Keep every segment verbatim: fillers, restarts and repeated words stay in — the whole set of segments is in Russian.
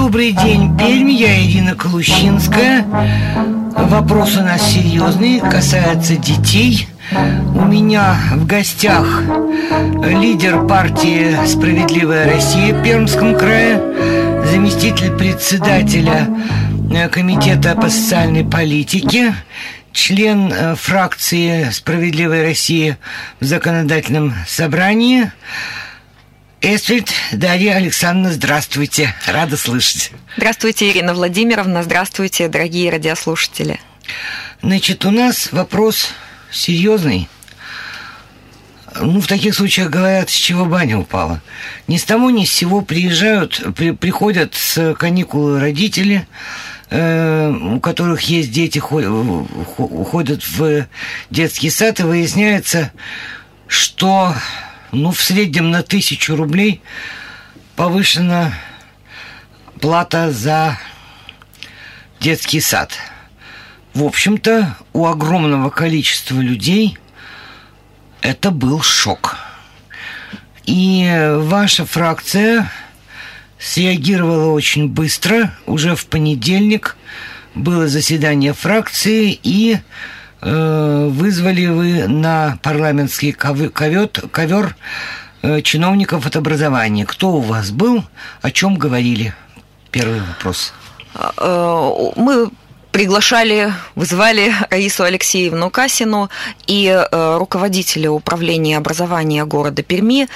Добрый день, Пермь, я Ирина Колущинская. Вопрос у нас серьезный, касается детей. У меня в гостях лидер партии «Справедливая Россия» в Пермском крае, заместитель председателя комитета по социальной политике, член фракции «Справедливая Россия» в законодательном собрании Эсвельд Дарья Александровна. Здравствуйте, рада слышать. Здравствуйте, Ирина Владимировна, здравствуйте, дорогие радиослушатели. Значит, у нас вопрос серьезный. Ну, в таких случаях говорят, с чего баня упала. Ни с того, ни с сего приезжают, при, приходят с каникулы родители, э, у которых есть дети, уходят в детский сад, и выясняется, что, ну, в среднем на тысячу рублей повышена плата за детский сад. В общем-то, у огромного количества людей это был шок. И ваша фракция среагировала очень быстро. Уже в понедельник было заседание фракции, и э, вызвали вы на парламентский ковер, ковер э, чиновников от образования. Кто у вас был? О чем говорили? Первый вопрос. Мы приглашали, вызвали Раису Алексеевну Касину и э, руководителя управления образования города Перми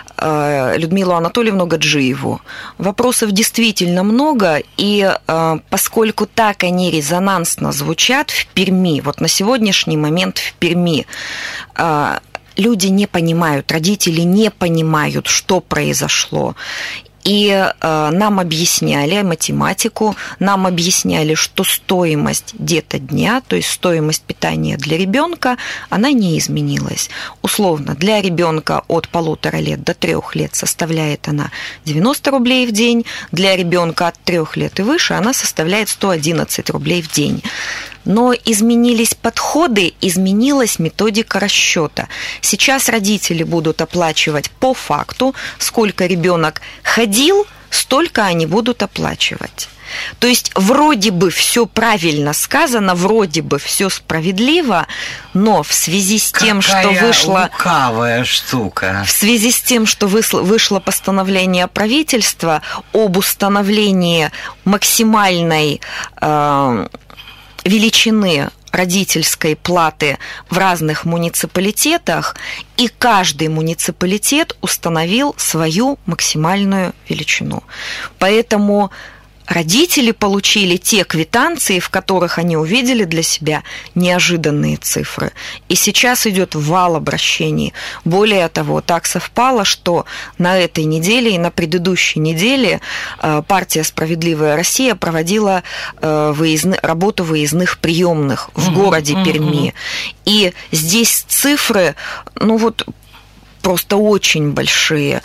э, Людмилу Анатольевну Гаджиеву. Вопросов действительно много, и э, поскольку так они резонансно звучат в Перми, вот на сегодняшний момент в Перми, э, люди не понимают, родители не понимают, что произошло. И э, нам объясняли математику, нам объясняли, что стоимость детодня, то есть стоимость питания для ребенка, она не изменилась. Условно, для ребенка от полутора лет до трех лет составляет она девяносто рублей в день, для ребенка от трех лет и выше она составляет сто одиннадцать рублей в день. Но изменились подходы, изменилась методика расчета. Сейчас родители будут оплачивать по факту, сколько ребенок ходил, столько они будут оплачивать. То есть вроде бы все правильно сказано, вроде бы все справедливо, но в связи с тем, Какая что вышло лукавая штука. В связи с тем, что вышло постановление правительства об установлении максимальной э, величины родительской платы в разных муниципалитетах, и каждый муниципалитет установил свою максимальную величину. Поэтому родители получили те квитанции, в которых они увидели для себя неожиданные цифры. И сейчас идет вал обращений. Более того, так совпало, что на этой неделе и на предыдущей неделе партия «Справедливая Россия» проводила выездны, работу выездных приемных в угу, городе угу. Перми. И здесь цифры, ну вот, просто очень большие.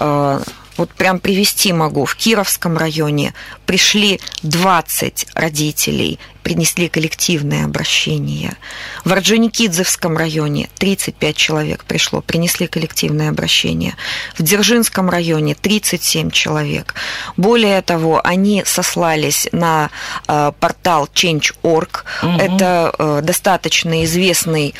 Вот прям привести могу. В Кировском районе пришли двадцать родителей, принесли коллективное обращение. В Орджоникидзевском районе тридцать пять человек пришло, принесли коллективное обращение. В Дзержинском районе тридцать семь человек. Более того, они сослались на э, портал чендж точка орг. Угу. Это э, достаточно известный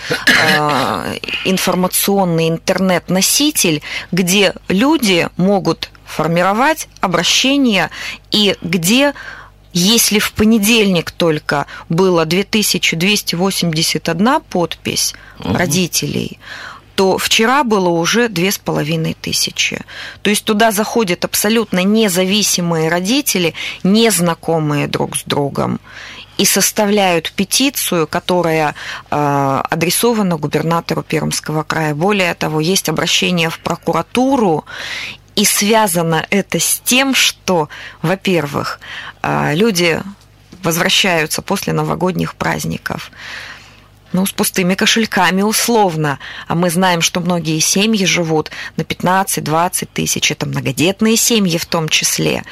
э, информационный интернет-носитель, где люди могут формировать обращения, и где, если в понедельник только было две тысячи двести восемьдесят одна подпись угу. родителей, то вчера было уже две с половиной тысячи. То есть туда заходят абсолютно независимые родители, незнакомые друг с другом, и составляют петицию, которая э, адресована губернатору Пермского края. Более того, есть обращение в прокуратуру, и связано это с тем, что, во-первых, э, люди возвращаются после новогодних праздников, ну, с пустыми кошельками условно. А мы знаем, что многие семьи живут на пятнадцать-двадцать тысяч, это многодетные семьи в том числе.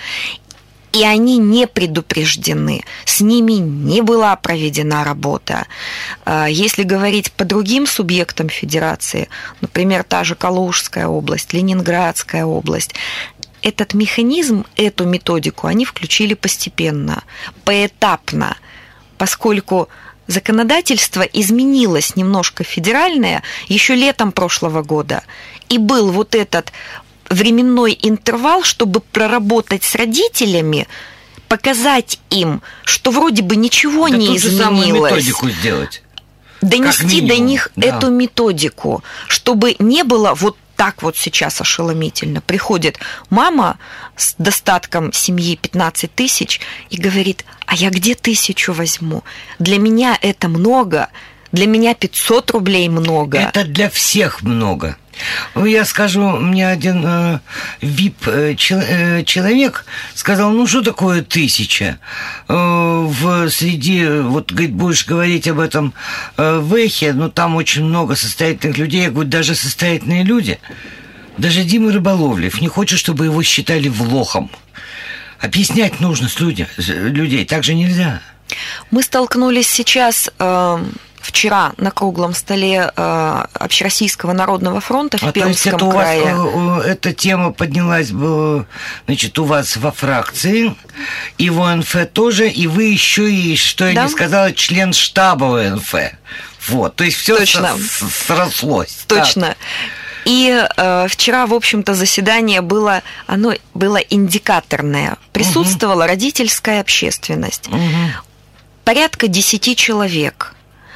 И они не предупреждены, с ними не была проведена работа. Если говорить по другим субъектам федерации, например, та же Калужская область, Ленинградская область, этот механизм, эту методику они включили постепенно, поэтапно, поскольку законодательство изменилось немножко федеральное еще летом прошлого года, и был вот этот временной интервал, чтобы проработать с родителями, показать им, что вроде бы ничего да не изменилось. Самую методику сделать. Донести до них да. эту методику, чтобы не было вот так вот сейчас ошеломительно. Приходит мама с достатком семьи пятнадцать тысяч и говорит: а я где тысячу возьму? Для меня это много, для меня пятьсот рублей много. Это для всех много. Я скажу, мне один э, вип э, э, человек сказал: ну что такое тысяча? Э, в среди, вот, говорит, будешь говорить об этом э, в эхе, но там очень много состоятельных людей. Я говорю, даже состоятельные люди, даже Дима Рыболовлев не хочет, чтобы его считали влохом. Объяснять нужно с людьми, людей, так же нельзя. Мы столкнулись сейчас... Э... Вчера на круглом столе э, Общероссийского народного фронта в а Пермском то есть это крае. У вас, э, эта тема поднялась, значит, у вас во фракции, и в О Н Ф тоже, и вы еще и, что я да? не сказала, член штаба О Н Ф. Вот, то есть все срослось. Точно. Так. И э, вчера, в общем-то, заседание было, оно было индикаторное. Присутствовала угу. родительская общественность. Угу. Порядка десяти человек.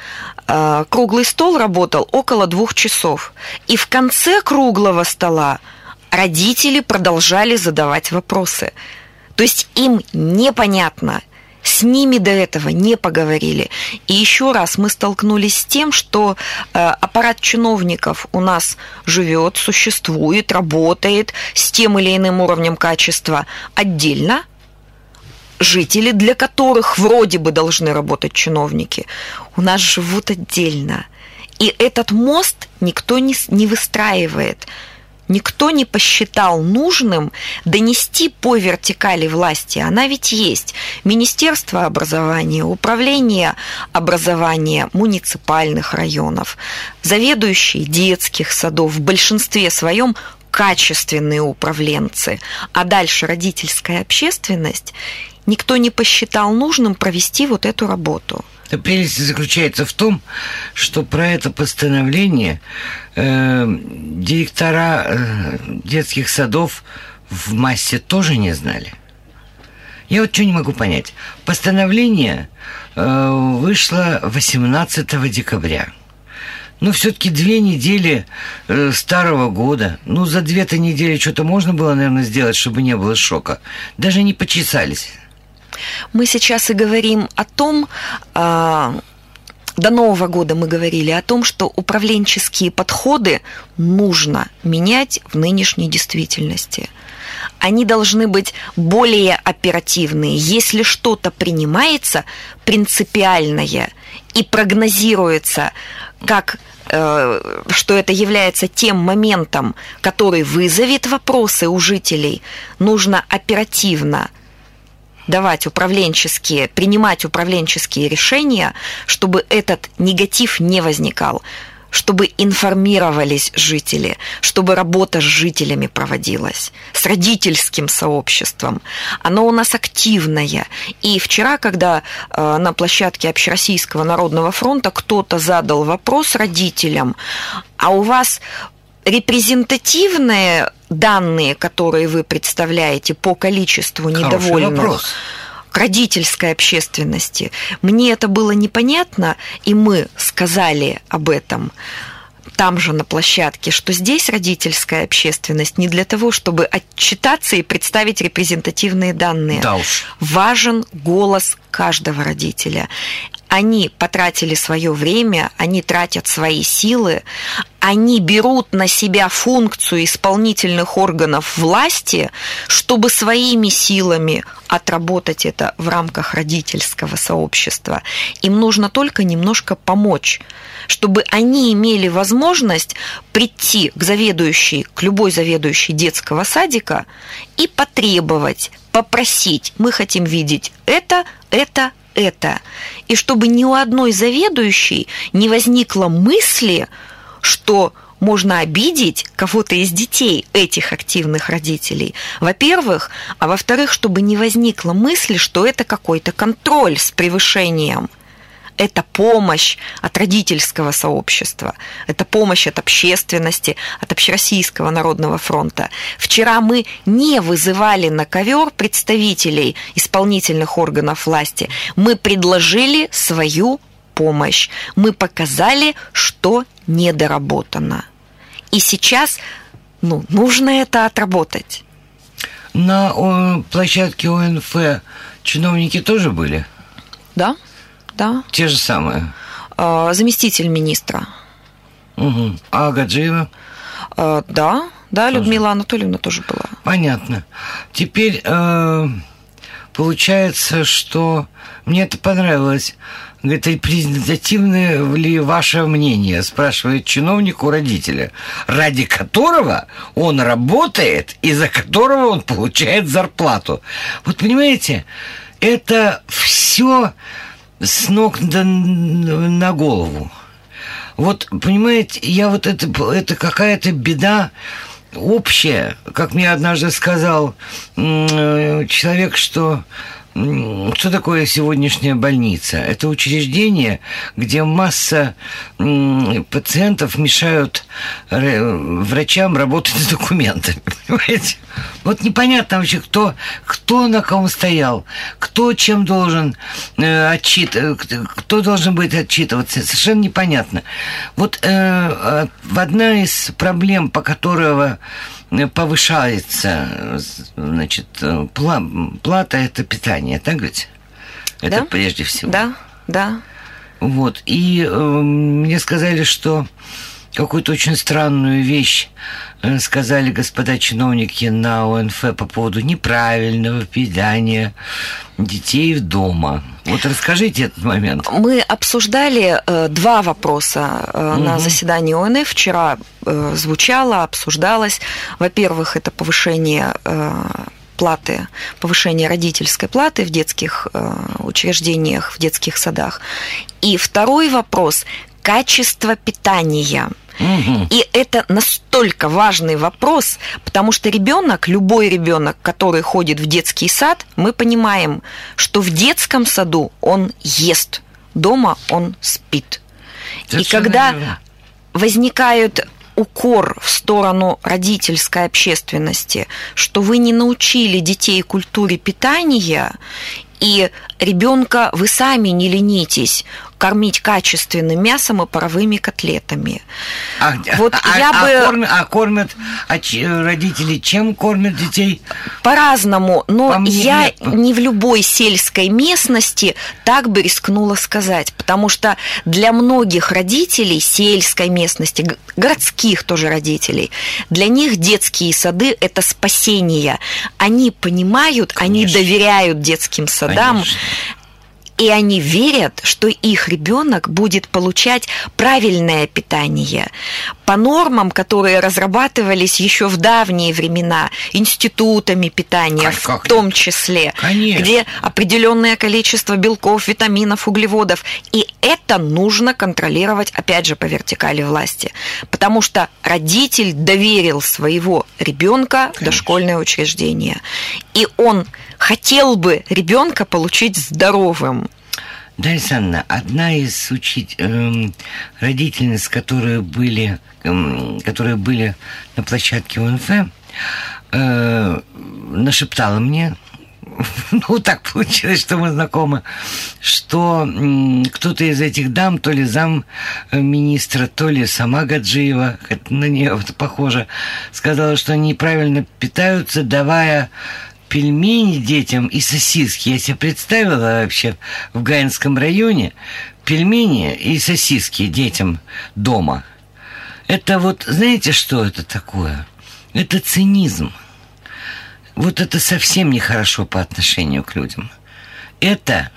Круглый стол работал около двух часов. И в конце круглого стола родители продолжали задавать вопросы. То есть им непонятно, с ними до этого не поговорили. И еще раз мы столкнулись с тем, что аппарат чиновников у нас живет, существует, работает с тем или иным уровнем качества отдельно. Жители, для которых вроде бы должны работать чиновники, у нас живут отдельно. И этот мост никто не, не выстраивает. Никто не посчитал нужным донести по вертикали власти. Она ведь есть. Министерство образования, управление образования муниципальных районов, заведующие детских садов, в большинстве своем качественные управленцы. А дальше родительская общественность. Никто не посчитал нужным провести вот эту работу. Прелесть заключается в том, что про это постановление э, директора э, детских садов в массе тоже не знали. Я вот что не могу понять. Постановление э, вышло восемнадцатого декабря. Ну, все-таки две недели э, старого года. Ну, за две-то недели что-то можно было, наверное, сделать, чтобы не было шока. Даже не почесались. Мы сейчас и говорим о том, до Нового года мы говорили о том, что управленческие подходы нужно менять в нынешней действительности. Они должны быть более оперативные. Если что-то принимается принципиальное и прогнозируется, как, что это является тем моментом, который вызовет вопросы у жителей, нужно оперативно давать управленческие, принимать управленческие решения, чтобы этот негатив не возникал, чтобы информировались жители, чтобы работа с жителями проводилась, с родительским сообществом. Оно у нас активное. И вчера, когда э, на площадке Общероссийского народного фронта кто-то задал вопрос родителям, а у вас репрезентативные данные, которые вы представляете по количеству недовольных к родительской общественности, мне это было непонятно, и мы сказали об этом там же на площадке, что здесь родительская общественность не для того, чтобы отчитаться и представить репрезентативные данные. Да уж. Важен голос каждого родителя. Они потратили свое время, они тратят свои силы, они берут на себя функцию исполнительных органов власти, чтобы своими силами отработать это в рамках родительского сообщества. Им нужно только немножко помочь, чтобы они имели возможность прийти к заведующей, к любой заведующей детского садика и потребовать, попросить: мы хотим видеть это, это, это. И чтобы ни у одной заведующей не возникло мысли, что можно обидеть кого-то из детей этих активных родителей, во-первых, а во-вторых, чтобы не возникла мысль, что это какой-то контроль с превышением. Это помощь от родительского сообщества, это помощь от общественности, от Общероссийского народного фронта. Вчера мы не вызывали на ковер представителей исполнительных органов власти, мы предложили свою помощь, мы показали, что недоработано. И сейчас ну, нужно это отработать. На о, площадке О Н Ф чиновники тоже были? Да, да. Те же самые? А, заместитель министра. Угу. А Гаджиева? А, да, да, тоже. Людмила Анатольевна тоже была. Понятно. Теперь э, получается, что мне это понравилось. Говорит, репрезентативное ли ваше мнение, спрашивает чиновник у родителя, ради которого он работает и за которого он получает зарплату. Вот понимаете, это все с ног на голову. Вот, понимаете, я вот это, это какая-то беда общая, как мне однажды сказал человек, что что такое сегодняшняя больница? Это учреждение, где масса пациентов мешают врачам работать с документами. Понимаете? Вот непонятно вообще, кто, кто на ком стоял, кто чем должен отчитываться, кто должен быть отчитываться. Совершенно непонятно. Вот э, одна из проблем, по которой повышается, значит, плата, это питание, так ведь? Это да? Прежде всего. Да, да. Вот, и э, мне сказали, что какую-то очень странную вещь э, сказали господа чиновники на О Н Ф по поводу неправильного питания детей дома. Вот расскажите этот момент. Мы обсуждали э, два вопроса э, угу. на заседании О Н Ф. Вчера э, звучало, обсуждалось. Во-первых, это повышение э, платы, повышение родительской платы в детских э, учреждениях, в детских садах. И второй вопрос – качество питания. Угу. И это настолько важный вопрос, потому что ребенок, любой ребенок, который ходит в детский сад, мы понимаем, что в детском саду он ест, дома он спит. Это и когда верно. Возникает укор в сторону родительской общественности, что вы не научили детей культуре питания, и ребенка вы сами не ленитесь кормить качественным мясом и паровыми котлетами. А, вот а, я а, бы... кормят, а кормят а родители чем кормят детей? По-разному, но По я нет. не в любой сельской местности так бы рискнула сказать, потому что для многих родителей сельской местности, городских тоже родителей, для них детские сады – это спасение. Они понимают, Конечно. Они доверяют детским садам, Конечно. И они верят, что их ребенок будет получать правильное питание по нормам, которые разрабатывались еще в давние времена институтами питания, как, в том числе, Конечно. Где определенное количество белков, витаминов, углеводов. И это нужно контролировать, опять же, по вертикали власти, потому что родитель доверил своего ребенка в дошкольное учреждение, и он хотел бы ребенка получить здоровым. Дарья Александровна, одна из учить, эм, родительниц, которые были, эм, которые были на площадке О Н Ф, э, нашептала мне, ну, так получилось, что мы знакомы, что м, кто-то из этих дам, то ли зам министра, то ли сама Гаджиева, на нее это похоже, сказала, что они неправильно питаются, давая пельмени детям и сосиски. Я себе представила вообще в Гаинском районе пельмени и сосиски детям дома. Это вот, знаете, что это такое? Это цинизм. Вот это совсем нехорошо по отношению к людям. Это,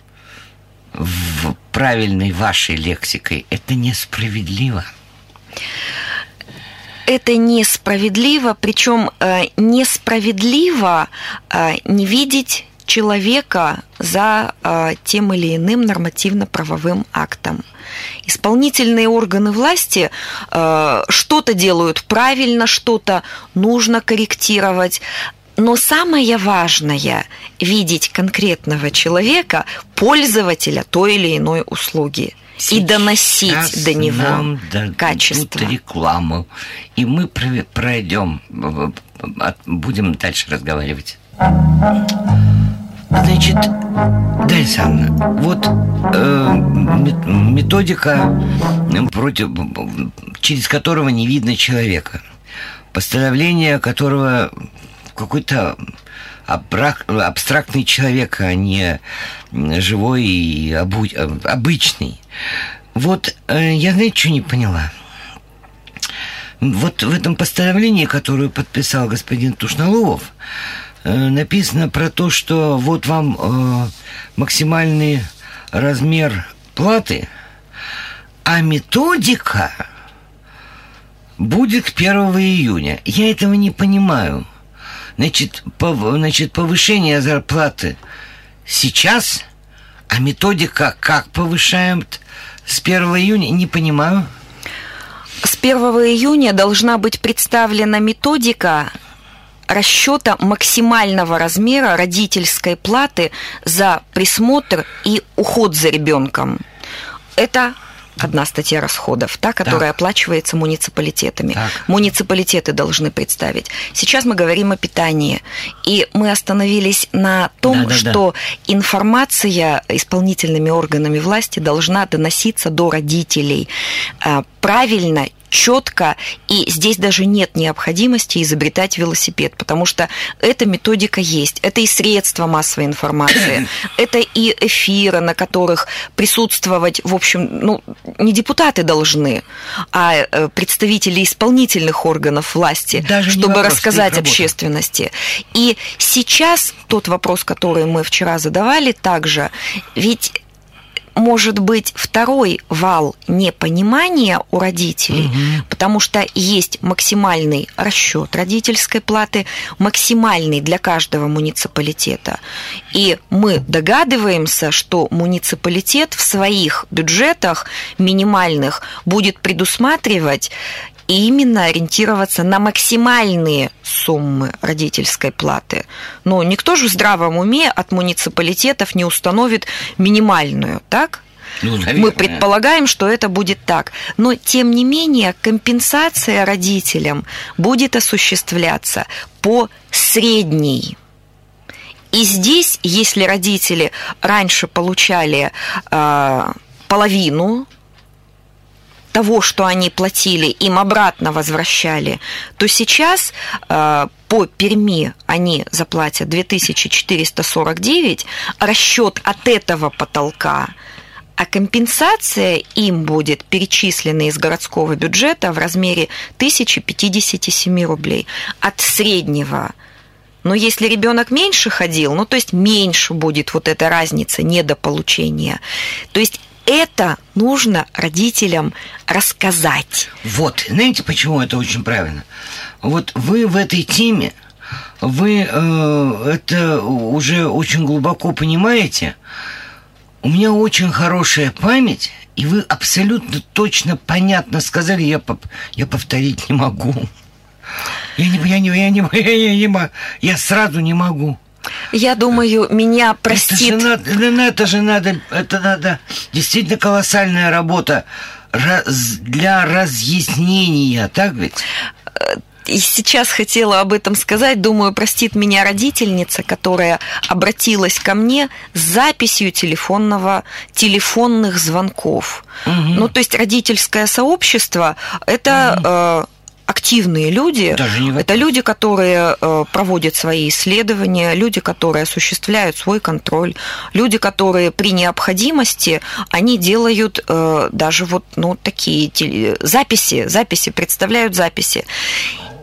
в правильной вашей лексикой, это несправедливо. Это несправедливо, причем э, несправедливо э, не видеть человека за э, тем или иным нормативно-правовым актом. Исполнительные органы власти э, что-то делают правильно, что-то нужно корректировать. Но самое важное – видеть конкретного человека, пользователя той или иной услуги. Сейчас и доносить до него нам качество. Рекламу, и мы пройдем, будем дальше разговаривать. Значит, Дарья Александровна, вот э, методика, против, через которого не видно человека, постановление которого какой-то абстрактный человек, а не живой и обычный. Вот я, знаете, что не поняла? Вот в этом постановлении, которое подписал господин Тушналовов, написано про то, что вот вам максимальный размер платы, а методика будет к первого июня. Я этого не понимаю. Значит, пов, значит, повышение зарплаты сейчас, а методика как повышаем с первого июня, не понимаю. С первого июня должна быть представлена методика расчета максимального размера родительской платы за присмотр и уход за ребенком. Это одна статья расходов, та, которая так. оплачивается муниципалитетами. Так. Муниципалитеты должны представить. Сейчас мы говорим о питании. И мы остановились на том, да, да, что да. информация исполнительными органами власти должна доноситься до родителей правильно, четко, и здесь даже нет необходимости изобретать велосипед, потому что эта методика есть. Это и средства массовой информации, это и эфиры, на которых присутствовать, в общем, ну, не депутаты должны, а представители исполнительных органов власти, даже чтобы рассказать общественности. И сейчас тот вопрос, который мы вчера задавали также, ведь может быть второй вал непонимания у родителей, угу. потому что есть максимальный расчет родительской платы, максимальный для каждого муниципалитета. И мы догадываемся, что муниципалитет в своих бюджетах минимальных будет предусматривать и именно ориентироваться на максимальные суммы родительской платы. Но никто же в здравом уме от муниципалитетов не установит минимальную, так? Ну, мы предполагаем, что это будет так. Но, тем не менее, компенсация родителям будет осуществляться по средней. И здесь, если родители раньше получали э, половину того, что они платили, им обратно возвращали, то сейчас э, по Перми они заплатят две тысячи четыреста сорок девять, расчет от этого потолка, а компенсация им будет перечислена из городского бюджета в размере тысяча пятьдесят семь рублей от среднего. Но если ребенок меньше ходил, ну то есть меньше будет вот эта разница недополучения. То есть это нужно родителям рассказать. Вот, знаете, почему это очень правильно? Вот вы в этой теме, вы э, это уже очень глубоко понимаете. У меня очень хорошая память, и вы абсолютно точно, понятно сказали, я, я повторить не могу. Я не, я не, я не, я не, я, я сразу не могу. Я думаю, меня простит... Это же надо, это же надо, это надо действительно колоссальная работа для разъяснения, так ведь? И сейчас хотела об этом сказать. Думаю, простит меня родительница, которая обратилась ко мне с записью телефонного, телефонных звонков. Угу. Ну, то есть родительское сообщество – это... Угу. активные люди, это люди, которые э, проводят свои исследования, люди, которые осуществляют свой контроль, люди, которые при необходимости, они делают э, даже вот ну, такие теле... записи, записи, представляют записи.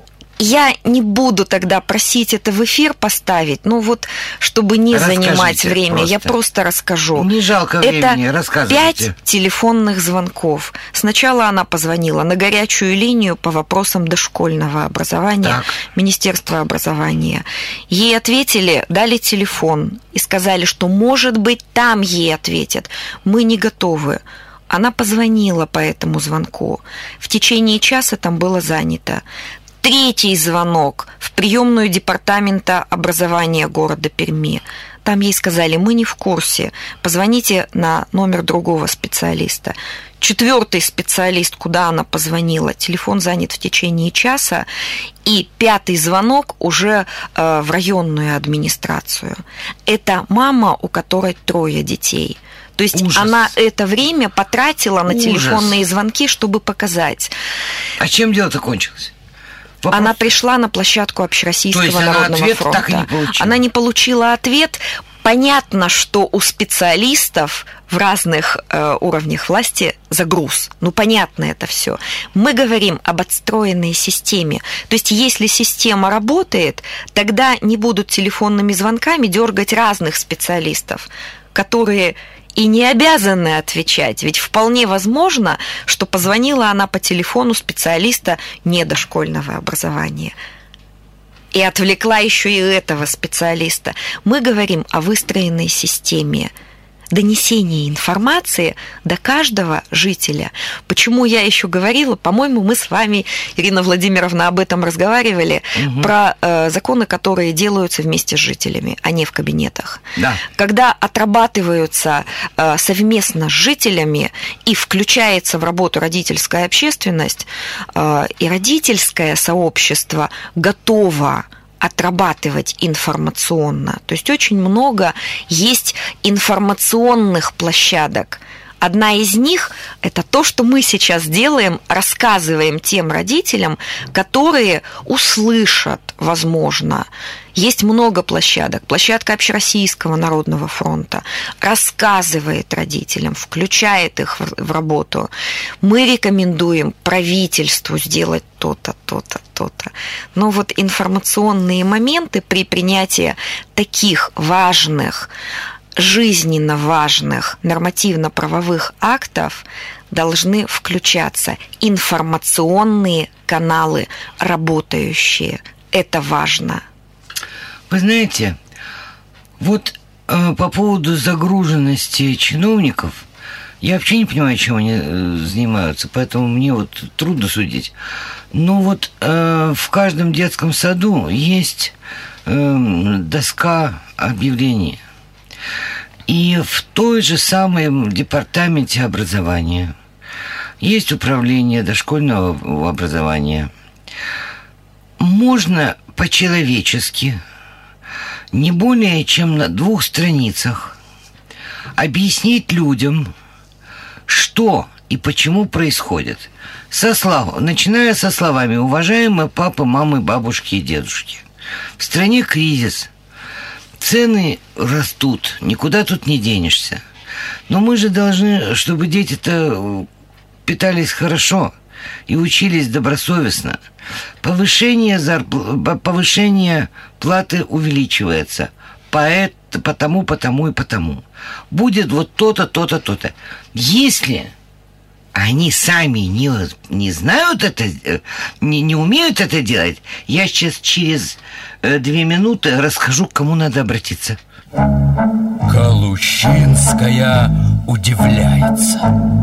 Я не буду тогда просить это в эфир поставить, ну вот, чтобы не Расскажите занимать время, просто. Я просто расскажу. Не жалко времени, рассказывайте. Это пять телефонных звонков. Сначала она позвонила на горячую линию по вопросам дошкольного образования, так. Министерства образования. Ей ответили, дали телефон и сказали, что, может быть, там ей ответят. Мы не готовы. Она позвонила по этому звонку. В течение часа там было занято. Третий звонок в приемную департамента образования города Перми. Там ей сказали, мы не в курсе, позвоните на номер другого специалиста. Четвертый специалист, куда она позвонила, телефон занят в течение часа. И пятый звонок уже э, в районную администрацию. Это мама, у которой трое детей. То есть Ужас. Она это время потратила на Ужас. Телефонные звонки, чтобы показать. А чем дело-то кончилось? Вопрос. Она пришла на площадку Общероссийского То есть народного она ответ фронта. Так и не получила. Она не получила ответ. Понятно, что у специалистов в разных э, уровнях власти загруз. Ну, понятно это все. Мы говорим об отстроенной системе. То есть, если система работает, тогда не будут телефонными звонками дергать разных специалистов, которые и не обязаны отвечать. Ведь вполне возможно, что позвонила она по телефону специалиста недошкольного образования и отвлекла еще и этого специалиста. Мы говорим о выстроенной системе донесения информации до каждого жителя. Почему я еще говорила, по-моему, мы с вами, Ирина Владимировна, об этом разговаривали, угу. про э, законы, которые делаются вместе с жителями, а не в кабинетах. Да. Когда отрабатываются э, совместно с жителями и включается в работу родительская общественность, э, и родительское сообщество готово отрабатывать информационно. То есть очень много есть информационных площадок. Одна из них – это то, что мы сейчас делаем, рассказываем тем родителям, которые услышат, возможно. Есть много площадок. Площадка Общероссийского народного фронта рассказывает родителям, включает их в работу. Мы рекомендуем правительству сделать то-то, то-то, то-то. Но вот информационные моменты при принятии таких важных, жизненно важных нормативно-правовых актов должны включаться информационные каналы, работающие. Это важно. Вы знаете, вот э, по поводу загруженности чиновников, я вообще не понимаю, чем они э, занимаются, поэтому мне вот трудно судить. Но вот э, в каждом детском саду есть э, доска объявлений. И в той же самой департаменте образования есть управление дошкольного образования. Можно по-человечески, не более чем на двух страницах, объяснить людям, что и почему происходит. Со слов, начиная со словами: уважаемые папы, мамы, бабушки и дедушки, в стране кризис, цены растут, никуда тут не денешься. Но мы же должны, чтобы дети-то питались хорошо и учились добросовестно. Повышение, зарпл... Повышение платы увеличивается. Поэт... Потому, потому и потому. Будет вот то-то, то-то, то-то. Если они сами не, не знают это, не, не умеют это делать, я сейчас через э, две минуты расскажу, к кому надо обратиться. Галущинская удивляется.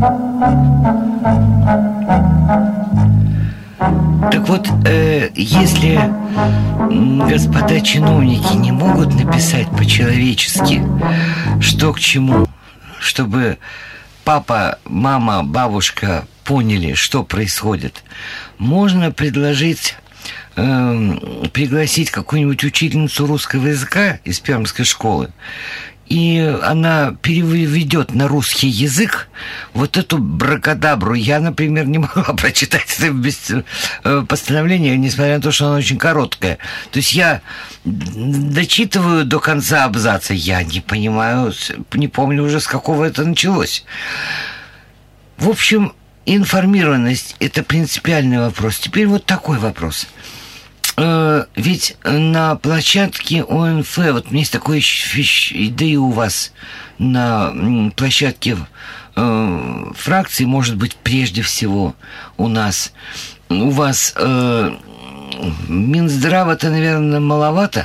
Так вот, э, если господа чиновники не могут написать по-человечески, что к чему, чтобы папа, мама, бабушка поняли, что происходит, можно предложить э, пригласить какую-нибудь учительницу русского языка из пермской школы, и она переведет на русский язык вот эту бракадабру. Я, например, не могла прочитать это без постановления, несмотря на то, что оно очень короткое. То есть я дочитываю до конца абзаца, я не понимаю, не помню уже, с какого это началось. В общем, информированность – это принципиальный вопрос. Теперь вот такой вопрос. э, ведь на площадке О Н Ф, вот у меня есть такое, да и у вас на площадке э, фракции, может быть, прежде всего у нас, у вас э, Минздрава-то, наверное, маловато.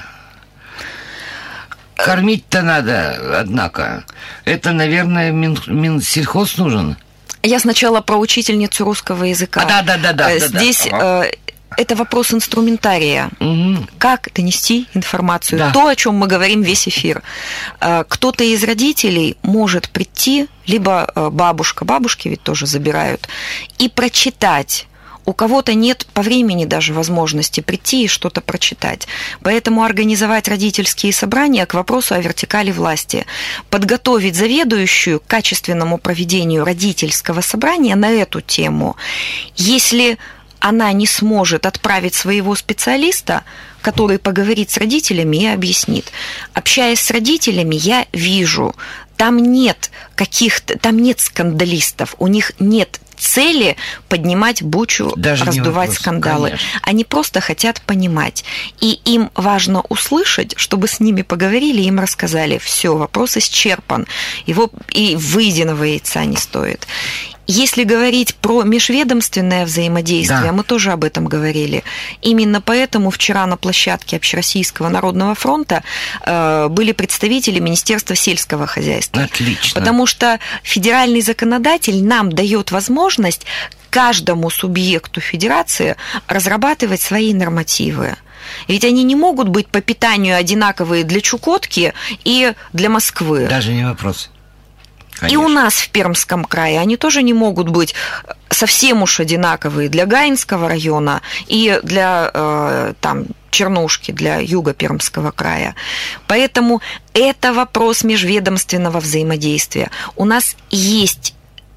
Кормить-то надо, однако. Это, наверное, Мин, Минсельхоз нужен. Я сначала про учительницу русского языка. А, да, да, да, да. Здесь да, да. Э, это вопрос инструментария. Угу. Как донести информацию? Да. То, о чем мы говорим весь эфир. Э, кто-то из родителей может прийти, либо бабушка, бабушки ведь тоже забирают, и прочитать. У кого-то нет по времени даже возможности прийти и что-то прочитать. Поэтому организовать родительские собрания к вопросу о вертикали власти. Подготовить заведующую к качественному проведению родительского собрания на эту тему. Если она не сможет отправить своего специалиста, который поговорит с родителями и объяснит. Общаясь с родителями, я вижу, там нет каких-то, там нет скандалистов, у них нет цели поднимать бучу, даже раздувать вопрос, скандалы. Конечно. Они просто хотят понимать. И им важно услышать, чтобы с ними поговорили, им рассказали. Все, вопрос исчерпан. Его и выеденного яйца не стоит. Если говорить про межведомственное взаимодействие, да. мы тоже об этом говорили. Именно поэтому вчера на площадке Общероссийского народного фронта э, были представители Министерства сельского хозяйства. Отлично. Потому что федеральный законодатель нам дает возможность каждому субъекту федерации разрабатывать свои нормативы. Ведь они не могут быть по питанию одинаковые для Чукотки и для Москвы. Даже не вопрос. Конечно. И у нас в Пермском крае они тоже не могут быть совсем уж одинаковые для Гаинского района и для э, там, Чернушки, для юга Пермского края. Поэтому это вопрос межведомственного взаимодействия. У нас есть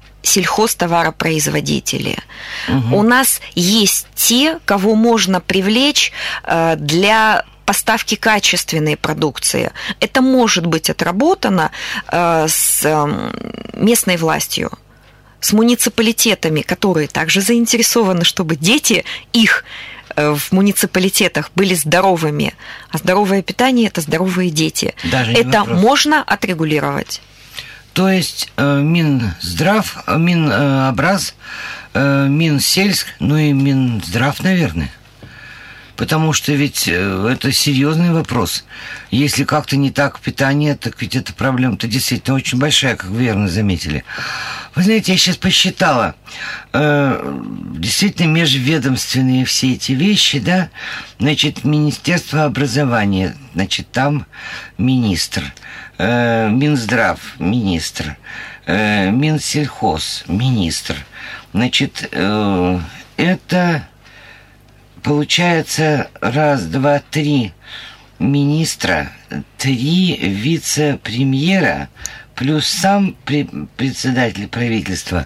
сельхозтоваропроизводители. Угу. У нас есть те, кого можно привлечь э, для поставки качественной продукции. Это может быть отработано э, с э, местной властью, с муниципалитетами, которые также заинтересованы, чтобы дети их э, в муниципалитетах были здоровыми. А здоровое питание – это здоровые дети. Даже это можно отрегулировать. То есть э, Минздрав, Минобраз, э, Минсельск, ну и Минздрав, наверное. Потому что ведь это серьезный вопрос. Если как-то не так питание, так ведь эта проблема-то действительно очень большая, как вы верно заметили. Вы знаете, я сейчас посчитала, э, действительно межведомственные все эти вещи, да, значит, Министерство образования, значит, там министр, э, Минздрав, министр, э, Минсельхоз, министр, значит, э, это... Получается, раз, два, три министра, три вице-премьера, плюс сам председатель правительства.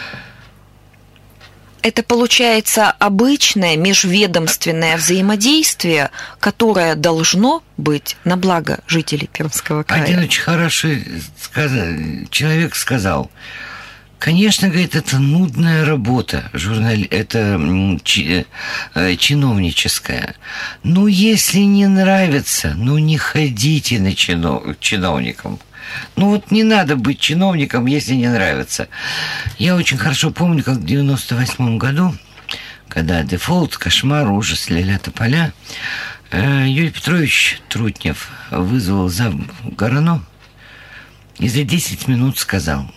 Это получается обычное межведомственное взаимодействие, которое должно быть на благо жителей Пермского края. Один очень хороший человек сказал: конечно, говорит, это нудная работа, журнал, это чи, чиновническая. Ну, если не нравится, ну, не ходите на чинов, чиновникам. Ну, вот не надо быть чиновником, если не нравится. Я очень хорошо помню, как в девяносто восьмом году, когда дефолт, кошмар, ужас, ля-ля тополя, Юрий Петрович Трутнев вызвал за Горано и за десять минут сказал: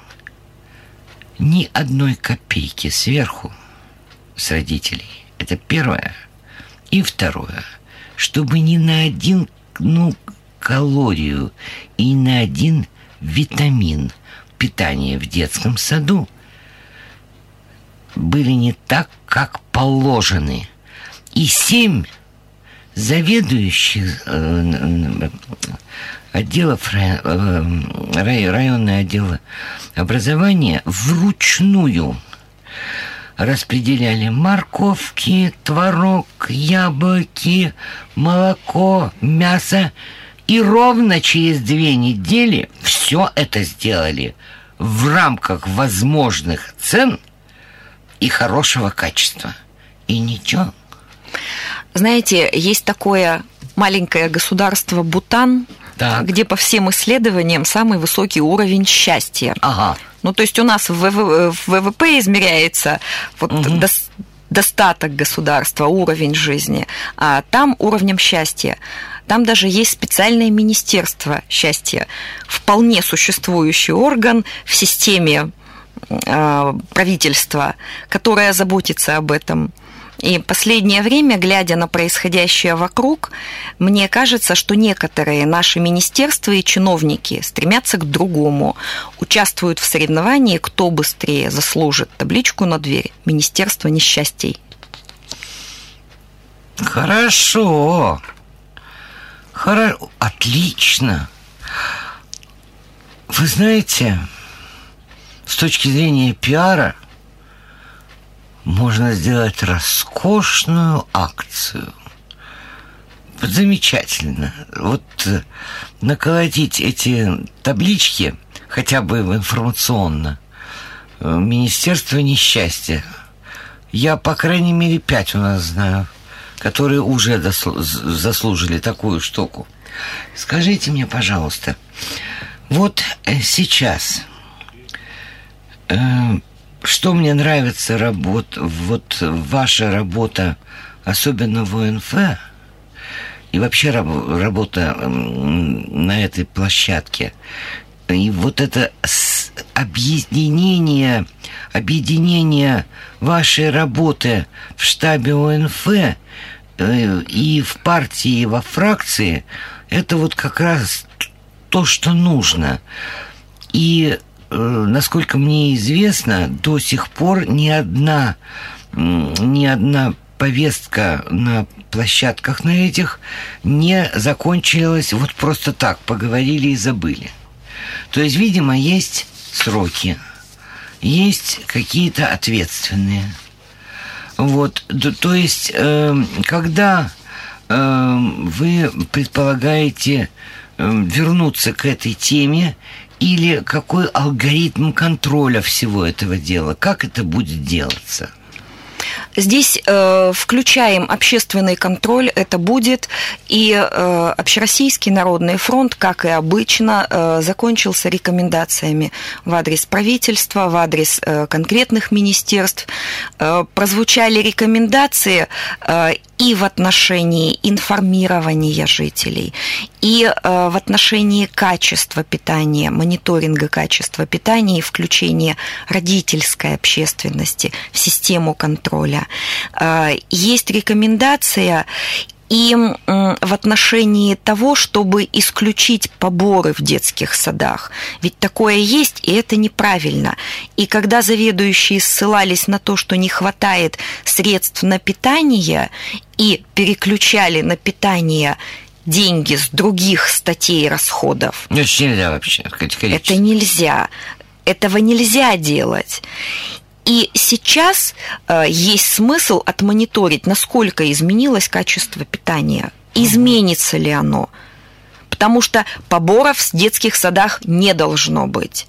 ни одной копейки сверху с родителей. Это первое. И второе. Чтобы ни на один, ну, калорию и на один витамин питания в детском саду были не так, как положены. И семь заведующих э, отделов, районные отделы образования вручную распределяли морковки, творог, яблоки, молоко, мясо. И ровно через две недели все это сделали в рамках возможных цен и хорошего качества. И ничего. Знаете, есть такое маленькое государство Бутан, так. где по всем исследованиям самый высокий уровень счастья. Ага. Ну, то есть у нас в ВВП измеряется вот угу. до, достаток государства, уровень жизни, а там уровнем счастья. Там даже есть специальное министерство счастья, вполне существующий орган в системе э, правительства, которое заботится об этом. И последнее время, глядя на происходящее вокруг, мне кажется, что некоторые наши министерства и чиновники стремятся к другому, участвуют в соревновании, кто быстрее заслужит табличку на дверь. Министерство несчастий. Хорошо. Хорошо. Отлично. Вы знаете, с точки зрения пиара, можно сделать роскошную акцию. Замечательно. Вот наколотить эти таблички, хотя бы информационно, Министерство несчастья. Я, по крайней мере, пять у нас знаю, которые уже заслужили такую штуку. Скажите мне, пожалуйста, вот сейчас... Что мне нравится работа, вот ваша работа, особенно в ОНФ, и вообще раб, работа на этой площадке, и вот это объединение, объединение вашей работы в штабе ОНФ и в партии, и во фракции, это вот как раз то, что нужно. И насколько мне известно, до сих пор ни одна, ни одна повестка на площадках на этих не закончилась вот просто так, поговорили и забыли. То есть, видимо, есть сроки, есть какие-то ответственные. Вот, то есть, когда вы предполагаете вернуться к этой теме, или какой алгоритм контроля всего этого дела? Как это будет делаться? Здесь э, включаем общественный контроль, это будет, и э, Общероссийский народный фронт, как и обычно, э, закончился рекомендациями в адрес правительства, в адрес э, конкретных министерств. Э, прозвучали рекомендации э, и в отношении информирования жителей, и э, в отношении качества питания, мониторинга качества питания и включения родительской общественности в систему контроля. Есть рекомендация и в отношении того, чтобы исключить поборы в детских садах. Ведь такое есть, и это неправильно. И когда заведующие ссылались на то, что не хватает средств на питание, и переключали на питание деньги с других статей расходов... Это нельзя вообще, категорически. Это нельзя. Этого нельзя делать. И сейчас э, есть смысл отмониторить, насколько изменилось качество питания, изменится ли оно. Потому что поборов в детских садах не должно быть.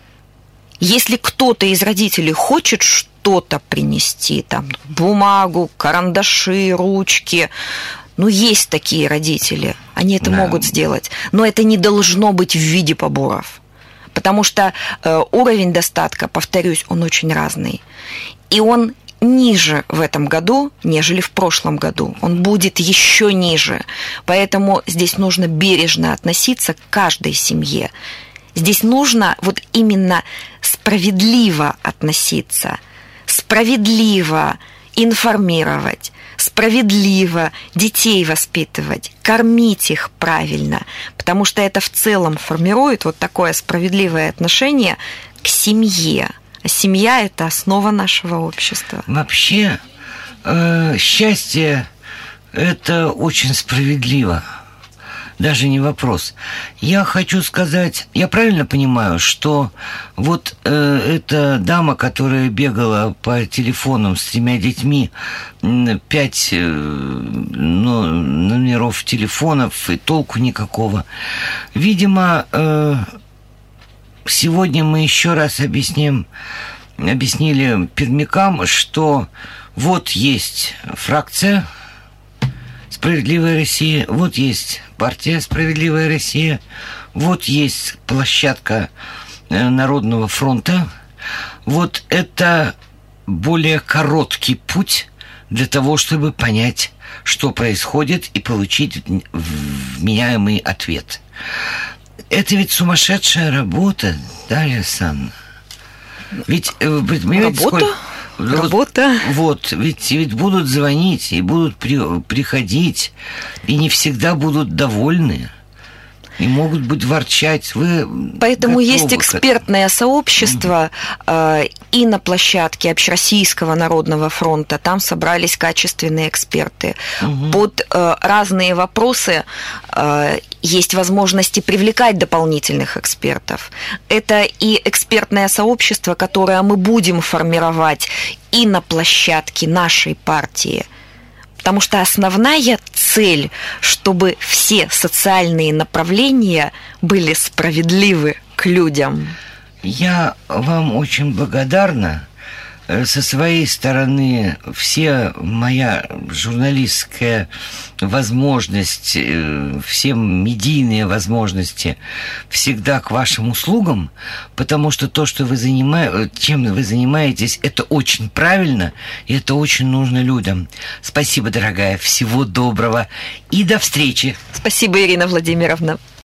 Если кто-то из родителей хочет что-то принести, там, бумагу, карандаши, ручки, ну, есть такие родители, они это да. могут сделать, но это не должно быть в виде поборов. Потому что э, уровень достатка, повторюсь, он очень разный. И он ниже в этом году, нежели в прошлом году. Он будет еще ниже. Поэтому здесь нужно бережно относиться к каждой семье. Здесь нужно вот именно справедливо относиться, справедливо информировать, справедливо детей воспитывать, кормить их правильно, потому что это в целом формирует вот такое справедливое отношение к семье. А семья – это основа нашего общества. Вообще, э, счастье – это очень справедливо. Даже не вопрос. Я хочу сказать, я правильно понимаю, что вот э, эта дама, которая бегала по телефонам с тремя детьми, пять э, ну, номеров телефонов и толку никакого. Видимо, э, сегодня мы еще раз объясним, объяснили пермякам, что вот есть фракция, «Справедливая Россия», вот есть партия «Справедливая Россия», вот есть площадка Народного фронта. Вот это более короткий путь для того, чтобы понять, что происходит, и получить вменяемый ответ. Это ведь сумасшедшая работа, Дарья Александровна. Ведь, работа? Сколько... Работа. Вот, вот ведь, ведь будут звонить, и будут при, приходить, и не всегда будут довольны. И могут быть ворчать. Вы Поэтому есть экспертное сообщество э, и на площадке Общероссийского народного фронта. Там собрались качественные эксперты. Угу. Под э, разные вопросы э, есть возможности привлекать дополнительных экспертов. Это и экспертное сообщество, которое мы будем формировать и на площадке нашей партии. Потому что основная цель, чтобы все социальные направления были справедливы к людям. Я вам очень благодарна. Со своей стороны, вся моя журналистская возможность, все медийные возможности всегда к вашим услугам, потому что то, что вы занимаетесь, чем вы занимаетесь, это очень правильно, и это очень нужно людям. Спасибо, дорогая, всего доброго и до встречи. Спасибо, Ирина Владимировна.